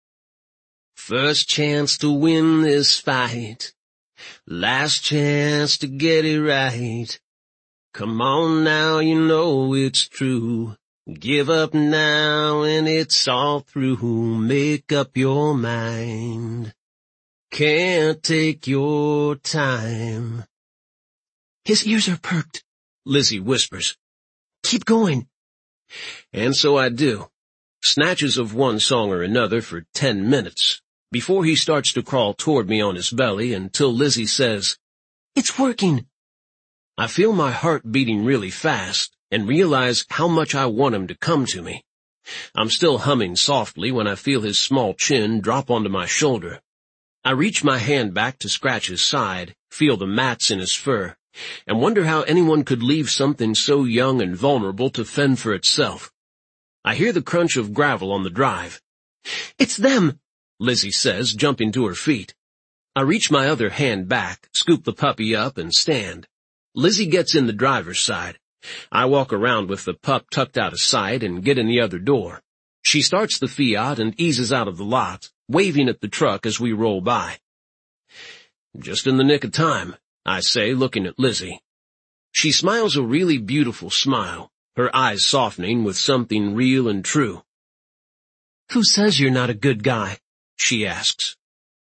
First chance to win this fight, last chance to get it right. Come on now, you know it's true. Give up now and it's all through. Make up your mind. Can't take your time. His ears are perked, Lizzie whispers. Keep going. And so I do. snatches of one song or another for 10 minutes, before he starts to crawl toward me on his belly until Lizzie says, "It's working." I feel my heart beating really fast and realize how much I want him to come to me. I'm still humming softly when I feel his small chin drop onto my shoulder. I reach my hand back to scratch his side, feel the mats in his fur, and wonder how anyone could leave something so young and vulnerable to fend for itself. I hear the crunch of gravel on the drive. "It's them," Lizzie says, jumping to her feet. I reach my other hand back, scoop the puppy up, and stand. Lizzie gets in the driver's side. I walk around with the pup tucked out of sight and get in the other door. She starts the Fiat and eases out of the lot, waving at the truck as we roll by. "Just in the nick of time," I say, looking at Lizzie. She smiles a really beautiful smile, her eyes softening with something real and true. "Who says you're not a good guy?" she asks.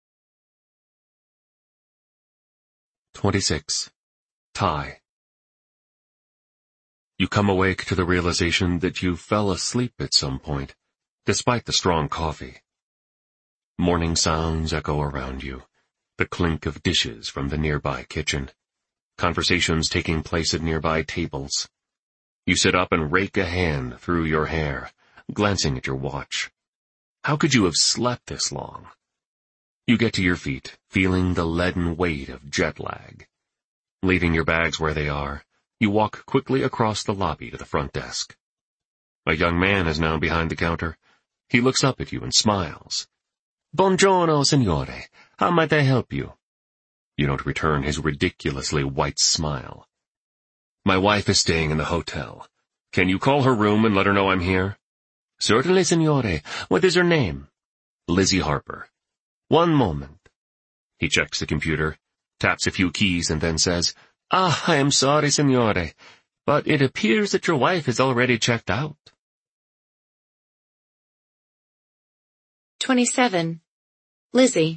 26. Ty. You come awake to the realization that you fell asleep at some point, despite the strong coffee. Morning sounds echo around you, the clink of dishes from the nearby kitchen, conversations taking place at nearby tables. You sit up and rake a hand through your hair, glancing at your watch. How could you have slept this long? You get to your feet, feeling the leaden weight of jet lag. Leaving your bags where they are, you walk quickly across the lobby to the front desk. A young man is now behind the counter. He looks up at you and smiles. "Buongiorno, signore. How might I help you?" You don't return his ridiculously white smile. "My wife is staying in the hotel. Can you call her room and let her know I'm here?" "Certainly, signore. What is her name?" "Lizzie Harper." "One moment." He checks the computer, taps a few keys, and then says, I am sorry, signore, but it appears that your wife is already checked out." 27. Lizzie.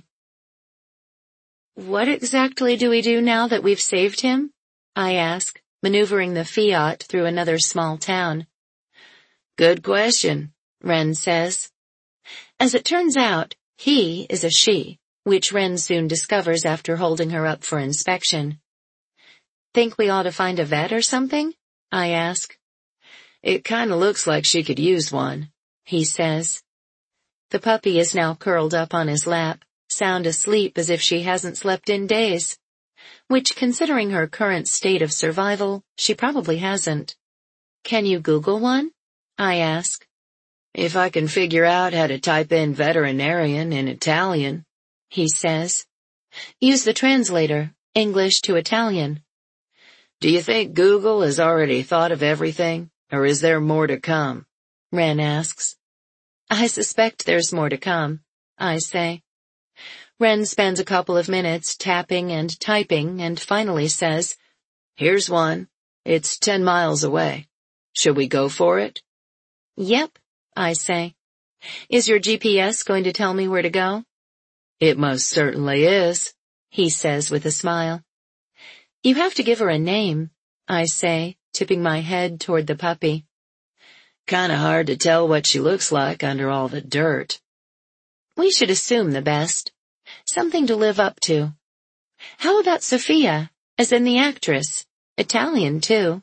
"What exactly do we do now that we've saved him?" I ask, maneuvering the Fiat through another small town. "Good question," Wren says. As it turns out, he is a she, which Wren soon discovers after holding her up for inspection. "Think we ought to find a vet or something?" I ask. "It kinda looks like she could use one," he says. The puppy is now curled up on his lap, sound asleep as if she hasn't slept in days. Which, considering her current state of survival, she probably hasn't. "Can you Google one?" I ask. "If I can figure out how to type in veterinarian in Italian," he says. "Use the translator, English to Italian." "Do you think Google has already thought of everything, or is there more to come?" Wren asks. "I suspect there's more to come," I say. Wren spends a couple of minutes tapping and typing and finally says, "Here's one. It's 10 miles away. Should we go for it?" "Yep," I say. "Is your GPS going to tell me where to go?" "It most certainly is," he says with a smile. "You have to give her a name," I say, tipping my head toward the puppy. "Kinda hard to tell what she looks like under all the dirt." "We should assume the best. Something to live up to. How about Sophia, as in the actress? Italian, too."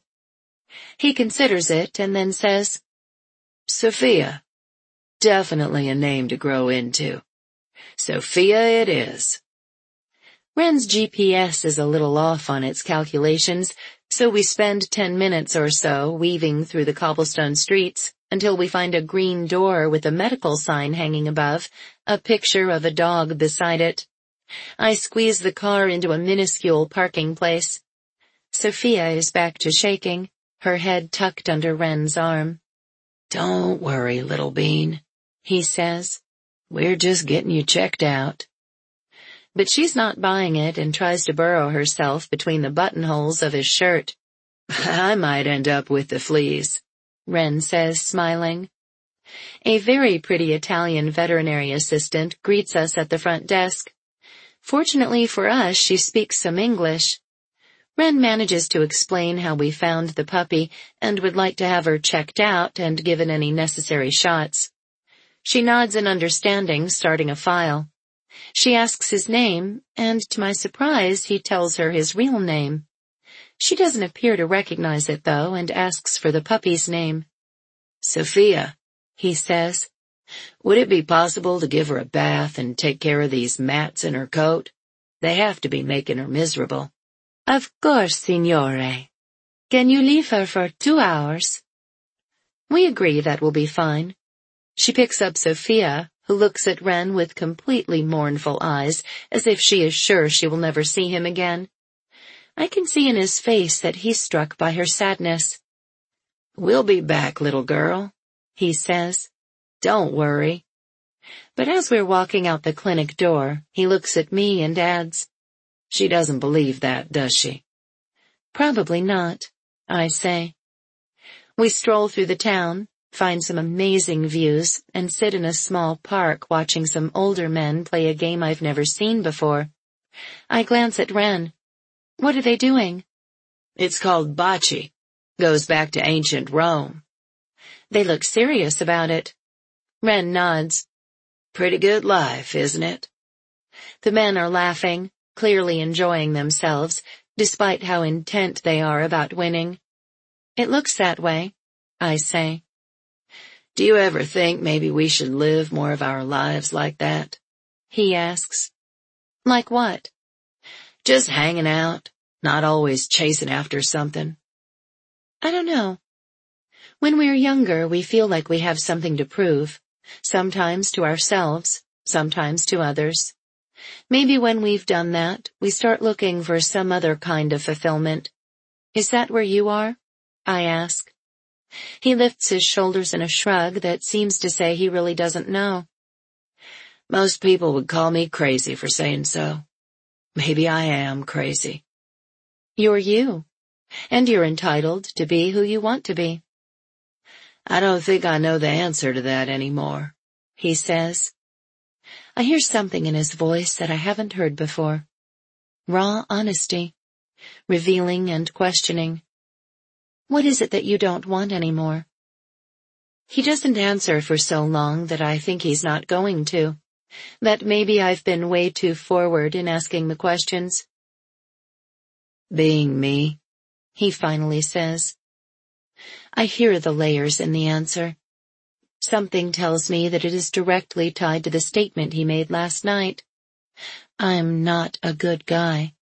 He considers it and then says, "Sophia. Definitely a name to grow into. Sophia it is." Wren's GPS is a little off on its calculations, so we spend 10 minutes or so weaving through the cobblestone streets until we find a green door with a medical sign hanging above, a picture of a dog beside it. I squeeze the car into a minuscule parking place. Sophia is back to shaking, her head tucked under Wren's arm. "Don't worry, little bean," he says. "We're just getting you checked out." But she's not buying it and tries to burrow herself between the buttonholes of his shirt. "I might end up with the fleas," Wren says, smiling. A very pretty Italian veterinary assistant greets us at the front desk. Fortunately for us, she speaks some English. Wren manages to explain how we found the puppy and would like to have her checked out and given any necessary shots. She nods in understanding, starting a file. She asks his name, and to my surprise, he tells her his real name. She doesn't appear to recognize it, though, and asks for the puppy's name. Sophia, he says. Would it be possible to give her a bath and take care of these mats in her coat? They have to be making her miserable. Of course, signore. Can you leave her for 2 hours? We agree that will be fine. She picks up Sophia, who looks at Ren with completely mournful eyes, as if she is sure she will never see him again. I can see in his face that he's struck by her sadness. We'll be back, little girl, he says. Don't worry. But as we're walking out the clinic door, he looks at me and adds, She doesn't believe that, does she? Probably not, I say. We stroll through the town, find some amazing views, and sit in a small park watching some older men play a game I've never seen before. I glance at Ren. What are they doing? It's called bocce. Goes back to ancient Rome. They look serious about it. Ren nods. Pretty good life, isn't it? The men are laughing, clearly enjoying themselves, despite how intent they are about winning. It looks that way, I say. Do you ever think maybe we should live more of our lives like that? He asks. Like what? Just hanging out, not always chasing after something. I don't know. When we're younger, we feel like we have something to prove, sometimes to ourselves, sometimes to others. Maybe when we've done that, we start looking for some other kind of fulfillment. Is that where you are? I ask. He lifts his shoulders in a shrug that seems to say he really doesn't know. Most people would call me crazy for saying so. Maybe I am crazy. You're you, and you're entitled to be who you want to be. I don't think I know the answer to that anymore, he says. I hear something in his voice that I haven't heard before. Raw honesty, revealing and questioning. What is it that you don't want anymore? He doesn't answer for so long that I think he's not going to, that maybe I've been way too forward in asking the questions. Being me, he finally says. I hear the layers in the answer. Something tells me that it is directly tied to the statement he made last night. I'm not a good guy.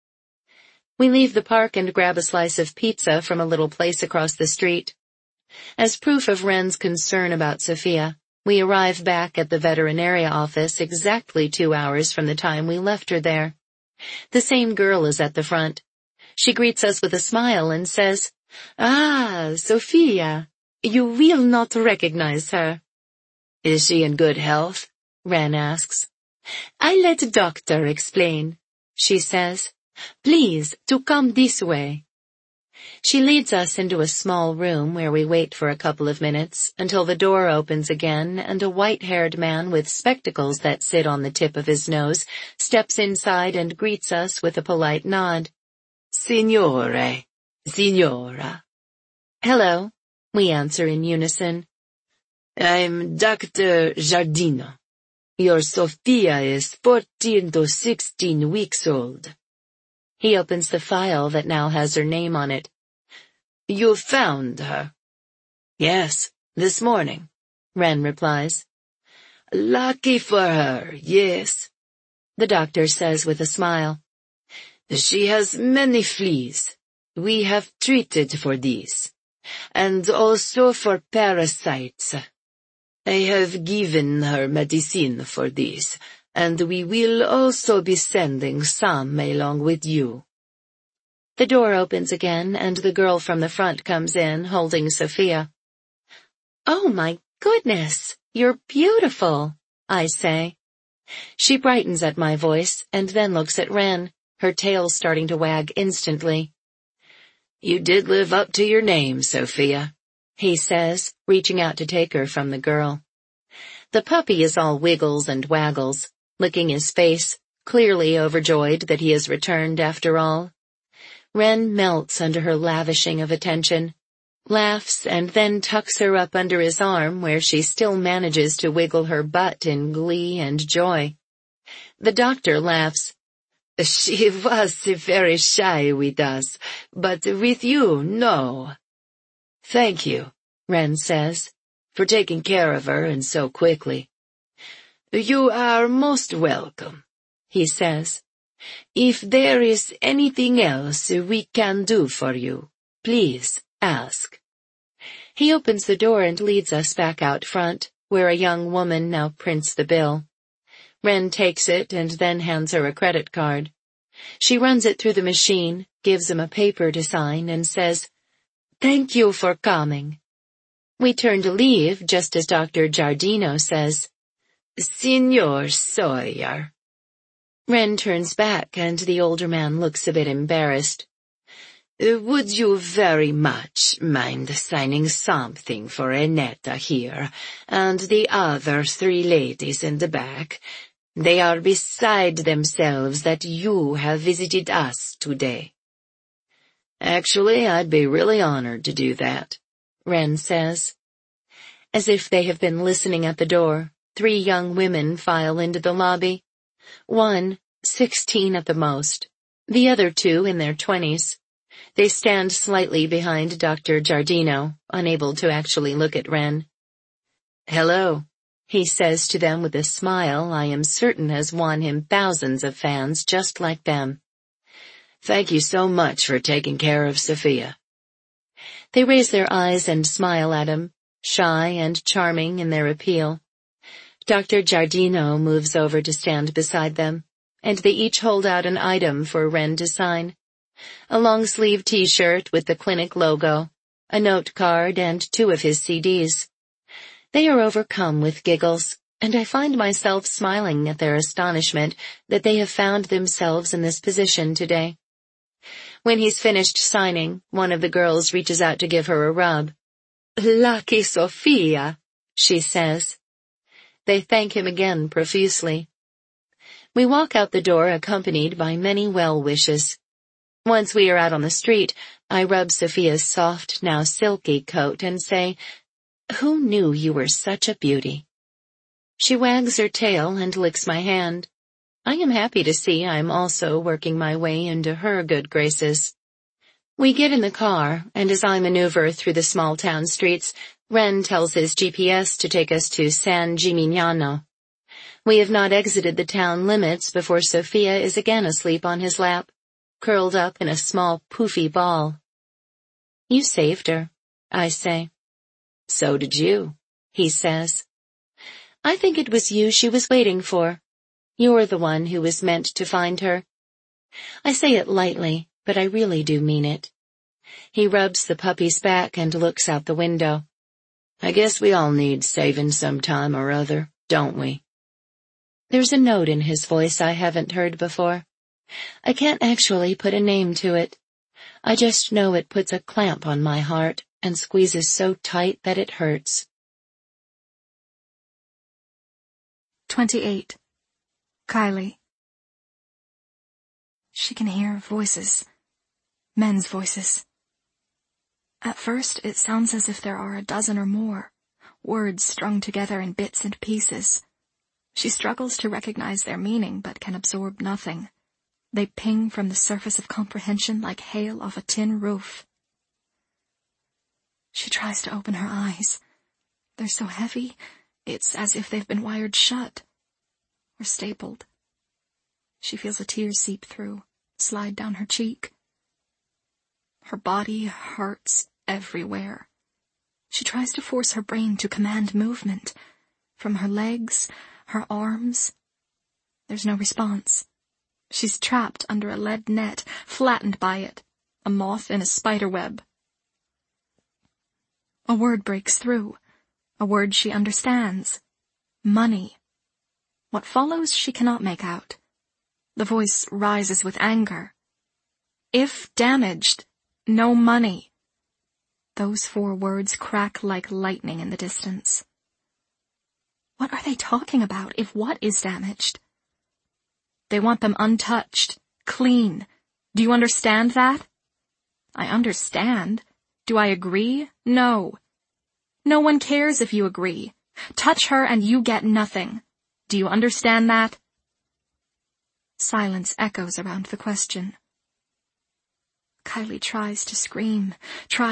We leave the park and grab a slice of pizza from a little place across the street. As proof of Ren's concern about Sophia, we arrive back at the veterinaria office exactly 2 hours from the time we left her there. The same girl is at the front. She greets us with a smile and says, "Ah, Sophia, you will not recognize her." Is she in good health? Ren asks. I let the doctor explain, she says. Please, to come this way. She leads us into a small room where we wait for a couple of minutes until the door opens again and a white-haired man with spectacles that sit on the tip of his nose steps inside and greets us with a polite nod. Signore, signora. Hello, we answer in unison. I'm Dr. Giardino. Your Sophia is 14 to 16 weeks old. He opens the file that now has her name on it. You found her? Yes, this morning, Ren replies. Lucky for her, yes, the doctor says with a smile. She has many fleas. We have treated for these, and also for parasites. I have given her medicine for these, and we will also be sending some along with you. The door opens again, and the girl from the front comes in, holding Sophia. Oh my goodness, you're beautiful, I say. She brightens at my voice, and then looks at Ren, her tail starting to wag instantly. You did live up to your name, Sophia, he says, reaching out to take her from the girl. The puppy is all wiggles and waggles, licking his face, clearly overjoyed that he has returned after all. Ren melts under her lavishing of attention. laughs, and then tucks her up under his arm where she still manages to wiggle her butt in glee and joy. The doctor laughs. She was very shy with us, but with you, no. Thank you, Wren says, for taking care of her and so quickly. You are most welcome, he says. If there is anything else we can do for you, please ask. He opens the door and leads us back out front, where a young woman now prints the bill. Wren takes it and then hands her a credit card. She runs it through the machine, gives him a paper to sign, and says, "Thank you for coming." We turn to leave just as Dr. Giardino says, "Signor Sawyer." Wren turns back and the older man looks a bit embarrassed. Would you very much mind signing something for Annetta here and the other 3 ladies in the back? They are beside themselves that you have visited us today. Actually, I'd be really honored to do that, Wren says. As if they have been listening at the door, 3 young women file into the lobby. One, 16 at the most. The other 2 in their 20s. They stand slightly behind Dr. Giardino, unable to actually look at Wren. "Hello," he says to them with a smile I am certain has won him thousands of fans just like them. "Thank you so much for taking care of Sophia." They raise their eyes and smile at him, shy and charming in their appeal. Dr. Giardino moves over to stand beside them, and they each hold out an item for Wren to sign. A long-sleeve t-shirt with the clinic logo, a note card, and 2 of his CDs. They are overcome with giggles, and I find myself smiling at their astonishment that they have found themselves in this position today. When he's finished signing, one of the girls reaches out to give her a rub. "Lucky Sophia," she says. They thank him again profusely. We walk out the door accompanied by many well wishes. Once we are out on the street, I rub Sophia's soft, now silky coat and say, "Who knew you were such a beauty?" She wags her tail and licks my hand. I am happy to see I'm also working my way into her good graces. We get in the car, and as I maneuver through the small town streets, Wren tells his GPS to take us to San Gimignano. We have not exited the town limits before Sophia is again asleep on his lap, curled up in a small poofy ball. "You saved her," I say. "So did you," he says. "I think it was you she was waiting for. You're the one who was meant to find her." I say it lightly, but I really do mean it. He rubs the puppy's back and looks out the window. "I guess we all need saving some time or other, don't we?" There's a note in his voice I haven't heard before. I can't actually put a name to it. I just know it puts a clamp on my heart and squeezes so tight that it hurts. 28. Kylie. She can hear voices. Men's voices. At first, it sounds as if there are a dozen or more, words strung together in bits and pieces. She struggles to recognize their meaning, but can absorb nothing. They ping from the surface of comprehension like hail off a tin roof. She tries to open her eyes. They're so heavy, it's as if they've been wired shut or stapled. She feels a tear seep through, slide down her cheek. Her body hurts everywhere. She tries to force her brain to command movement, from her legs, her arms. There's no response. She's trapped under a lead net, flattened by it, a moth in a spider web. A word breaks through, a word she understands. Money. What follows she cannot make out. The voice rises with anger. If damaged, no money. Those 4 words crack like lightning in the distance. What are they talking about if what is damaged? They want them untouched, clean. Do you understand that? I understand. Do I agree? No. No one cares if you agree. Touch her and you get nothing. Do you understand that? Silence echoes around the question. Kylie tries to scream,